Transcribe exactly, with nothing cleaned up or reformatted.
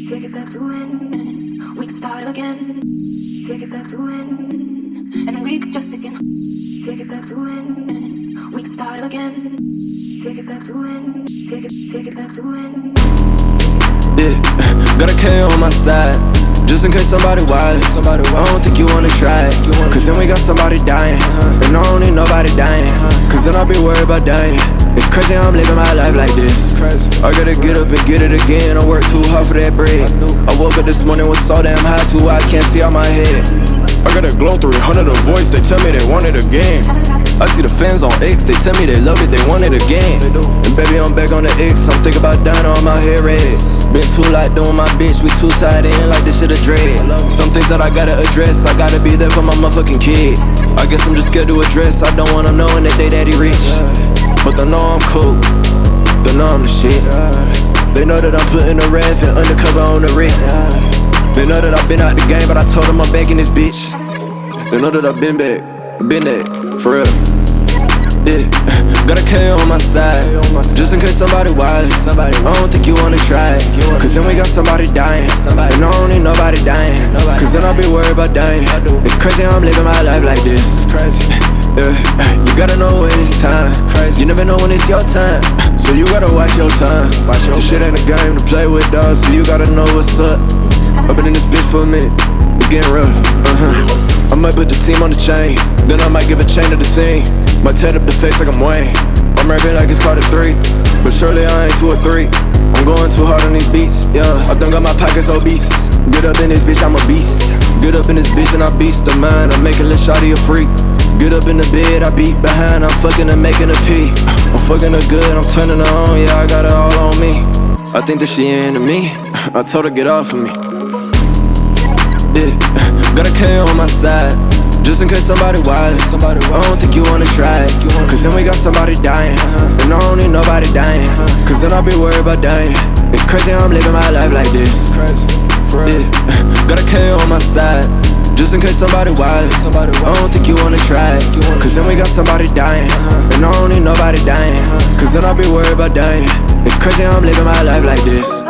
Take it back to when we could start again. Take it back to when, and we could just begin. Take it back to when we could start again. Take it back to when. Take it, take it back to when. Yeah, got a K on my side, just in case somebody wild. I don't think you wanna try it, cause then we got somebody dying, and I don't need nobody dying, cause then I'll be worried about dying. It's crazy how I'm living my life like this. I gotta get up and get it again. I work too hard for that bread. I woke up this morning with so damn high too I can't see out my head. I got a glow three hundred a voice, they tell me they want it again. I see the fans on X, they tell me they love it, they want it again. And baby, I'm back on the X, I'm thinking about dying on my head red. Been too light doing my bitch, we too tied in like this shit a dread. Some things that I gotta address, I gotta be there for my motherfucking kid. I guess I'm just scared to address, I don't want them knowing that they daddy rich. But they know I'm cool, they know I'm the shit. They know that I'm putting a ref and undercover on the rig. They know that I've been out the game, but I told them I'm back in this bitch. They know that I've been back, been that, for real. Yeah, got a K on my side, just in case somebody wild. I don't think you wanna try it, cause then we got somebody dying, and I don't need nobody dying, cause then I'll be worried about dying. It's crazy how I'm living my life like this. Yeah, you gotta know when it's time, you never know when it's your time, so you gotta watch your time. This shit ain't a game to play with, dog, so you gotta know what's up. I've been in this bitch for a minute, it's getting rough, uh-huh. I might put the team on the chain, then I might give a chain to the team. Might tat up the face like I'm Wayne. I'm rapping like it's Carter three, but surely I ain't two or three. I'm going too hard on these beats, yeah. I done got my pockets obese. Get up in this bitch, I'm a beast. Get up in this bitch and I beast the mind. I'm making a shawty a freak. Get up in the bed, I beat behind. I'm fucking her, making a pee. I'm fucking her good, I'm turning her on, yeah. I got her all on me. I think that she into me. I told her get off of me. Yeah, got a K on my side, just in case somebody wild. I don't think you wanna try it, cause then we got somebody dying, and I don't need nobody dying, cause then I'll be worried about dying. It's crazy how I'm living my life like this. Yeah, got a K on my side, just in case somebody wild. I don't think you wanna try it, cause then we got somebody dying, and I don't need nobody dying, cause then I'll be worried about dying. It's crazy how I'm living my life like this.